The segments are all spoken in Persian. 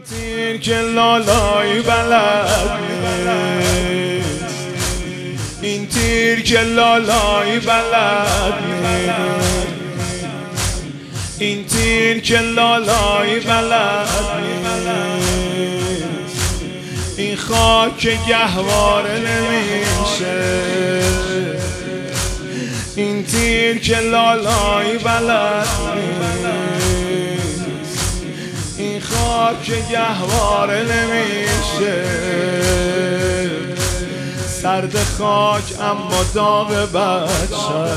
تیر که لالای بلد نیست، این تیر که لالای بلد نیست، این تیر که لالای بلد نیست، این خاک گهواره نمیشه، این تیر که لالای بلد نیست، این خاک گهواره نمیشه، سرد خاک اما داغ بچه،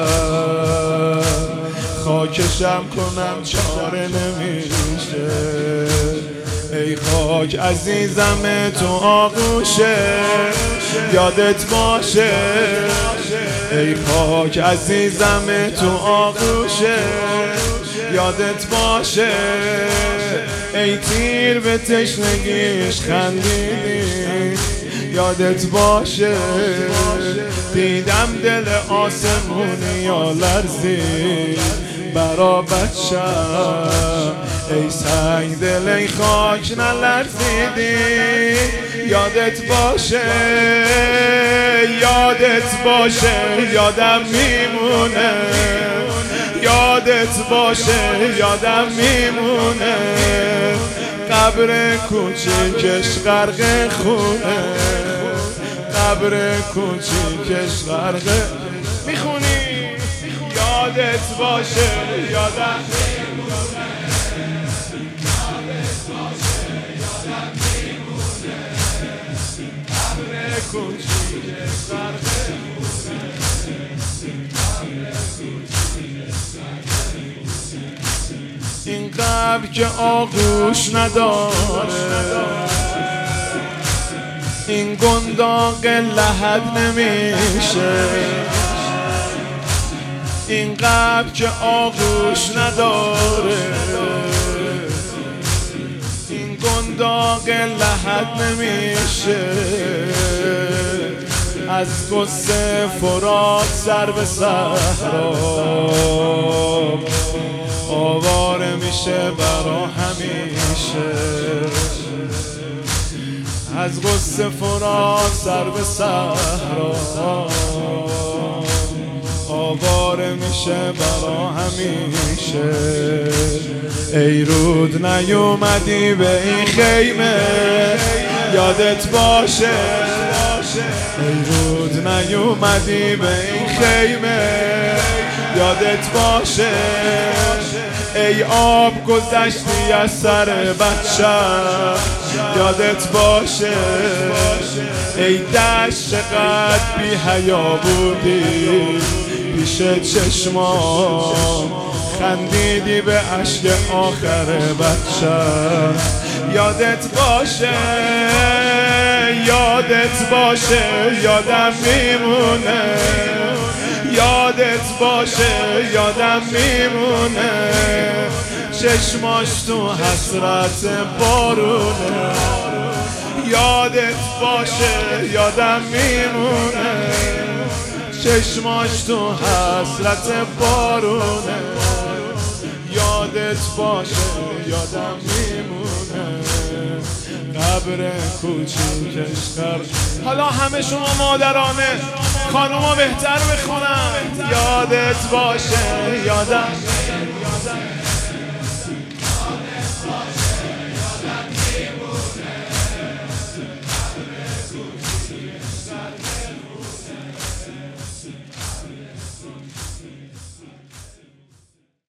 خاکشم کنم چاره نمیشه، ای خاک عزیزم تو آغوشه یادت باشه، ای خاک عزیزم تو آغوشه یادت باشه، ای تیر به تشنگیش خندیدی یادت باشه، دیدم دل آسمونیا لرزید برا بچه، ای سنگ دل ای خاک نلرزیدی یادت باشه، یادت باشه یادم میمونه، یادت باشه یادم میمونه، قبر کوچیکش غرق خونه، قبر کوچیکش غرق میخونی، یادت باشه یادم میمونه، یادت باشه یادم میمونه، قبر کوچیکش غرق خونه، قبر کوچیکش غرق خونه، این قبر که آغوش نداره، این گنداق لحد نمیشه، این قبر که آغوش نداره، این گنداق لحد نمیشه، از غصه فرات سر به صحرا آواره میشه برا همیشه، از غصه فرات سر به صحرا آواره میشه برا همیشه، ای رود نیومدی به این خیمه یادت باشه، ای رود نیومدی به این خیمه یادت باشه، ای آب گذشتی از سر بچه یادت باشه، ای دشت چقدر بی حیا بودی پیش چشمام، خندیدی به عشق آخر بچه یادت باشه، یادت باشه یادم میمونه، یادت باشه یادم میمونه، چشماش تو حسرت بارونه، یادت باشه یادم میمونه، چشماش تو حسرت بارونه، یادت باشه یادم میمونه، قبر کوچیکش غرق. حالا همه شما مادرانه خانوما بهتر بخونن، یادت باشه یادم